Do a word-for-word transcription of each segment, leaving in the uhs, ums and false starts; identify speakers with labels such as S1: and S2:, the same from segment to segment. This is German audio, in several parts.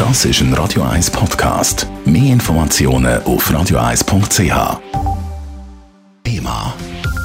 S1: Das ist ein Radio eins Podcast. Mehr Informationen auf radio eins punkt c h. Thema.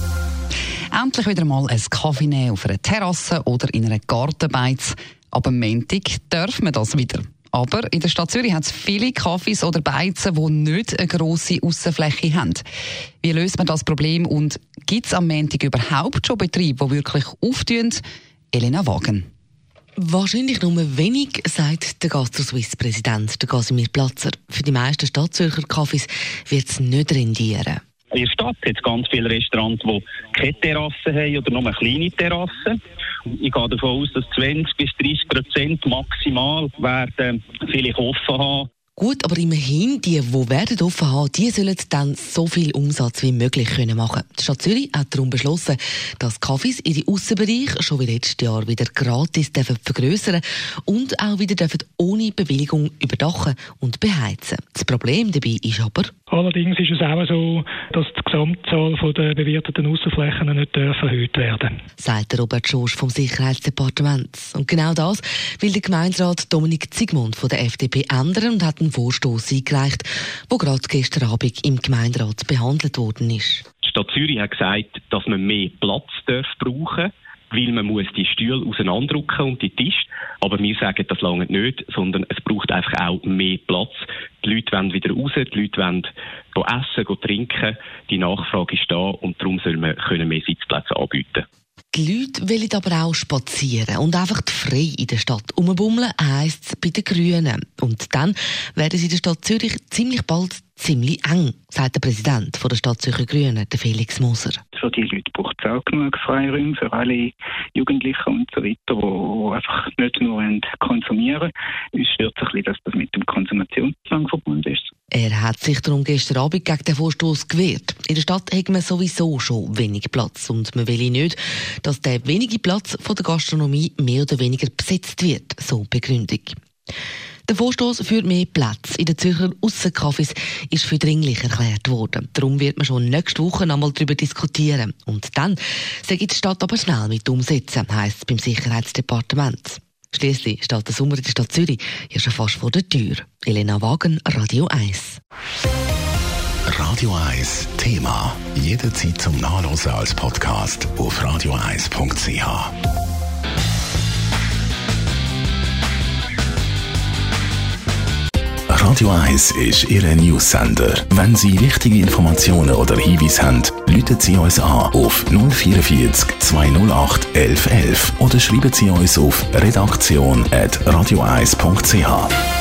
S2: Endlich wieder mal ein Kaffee nehmen auf einer Terrasse oder in einer Gartenbeiz. Ab am Montag darf man das wieder. Aber in der Stadt Zürich hat es viele Kaffees oder Beizen, die nicht eine grosse Aussenfläche haben. Wie löst man das Problem und gibt es am Montag überhaupt schon Betriebe, die wirklich auftun? Elena Wagen.
S3: Wahrscheinlich nur wenig, sagt der GastroSuisse-Präsident, der Casimir Platzer. Für die meisten Stadtzürcher Kaffees wird es nicht rendieren.
S4: In der Stadt hat es ganz viele Restaurants, die keine Terrassen haben oder nur eine kleine Terrasse. Ich gehe davon aus, dass zwanzig bis dreißig Prozent maximal werden vielleicht offen haben.
S3: Gut, aber immerhin, die, die werden offen haben, die sollen dann so viel Umsatz wie möglich können machen. Die Stadt Zürich hat darum beschlossen, dass Kaffees ihre Aussenbereiche schon wie letztes Jahr wieder gratis dürfen vergrössern und auch wieder dürfen ohne Bewilligung überdachen und beheizen. Das Problem dabei ist aber...
S5: Allerdings ist es auch so, dass die Gesamtzahl der bewirteten Aussenflächen nicht erhöht werden,
S3: sagt Robert Schorsch vom Sicherheitsdepartement. Und genau das will der Gemeinderat Dominik Zygmunt von der F D P ändern und hat einen Vorstoss eingereicht, der gerade gestern Abend im Gemeinderat behandelt worden ist.
S6: Die Stadt Zürich hat gesagt, dass man mehr Platz darf brauchen, weil man muss die Stühle auseinanderdrücken und die Tische. Aber wir sagen, das lange nicht, sondern es braucht einfach auch mehr Platz. Die Leute wollen wieder raus, die Leute wollen essen, trinken. Die Nachfrage ist da und darum soll man können mehr Sitzplätze anbieten.
S3: Die Leute wollen aber auch spazieren und einfach frei in der Stadt rumbummeln, heisst es bei den Grünen. Und dann werden sie in der Stadt Zürich ziemlich bald ziemlich eng, sagt der Präsident der Stadt Zürcher Grünen, der Felix Moser.
S7: Für die Leute braucht es auch genug Freiräume für alle Jugendlichen und so weiter, die einfach nicht nur konsumieren. Es stört sich ein bisschen, dass das mit dem Konsumationszwang verbunden ist.
S3: Er hat sich darum gestern Abend gegen den Vorstoss gewehrt. In der Stadt hat man sowieso schon wenig Platz und man will nicht, dass der wenige Platz von der Gastronomie mehr oder weniger besetzt wird, so die Begründung. Der Vorstoss für mehr Platz in den Zürcher Aussencafés ist für dringlich erklärt worden. Darum wird man schon nächste Woche einmal darüber diskutieren. Und dann sagt die Stadt aber schnell mit umsetzen, heisst es beim Sicherheitsdepartement. Schliesslich steht der Sommer in der Stadt Zürich ja schon fast vor der Tür. Elena Wagen, Radio eins.
S1: Radio eins Thema. Jederzeit zum Nachlesen als Podcast auf radio eins punkt c h. Radio eins ist Ihr News-Sender. Wenn Sie wichtige Informationen oder Hinweise haben, rufen Sie uns an auf null vierundvierzig zweihundertacht elf elf oder schreiben Sie uns auf redaktion at radio eins punkt c h.